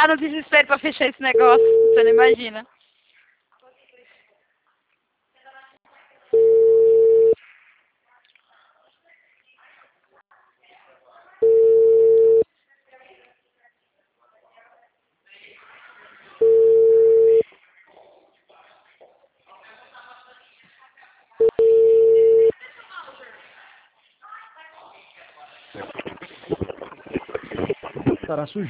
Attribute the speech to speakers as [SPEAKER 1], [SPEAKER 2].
[SPEAKER 1] tá no desespero pra fechar esse negócio. Você não imagina.
[SPEAKER 2] Estará sujeito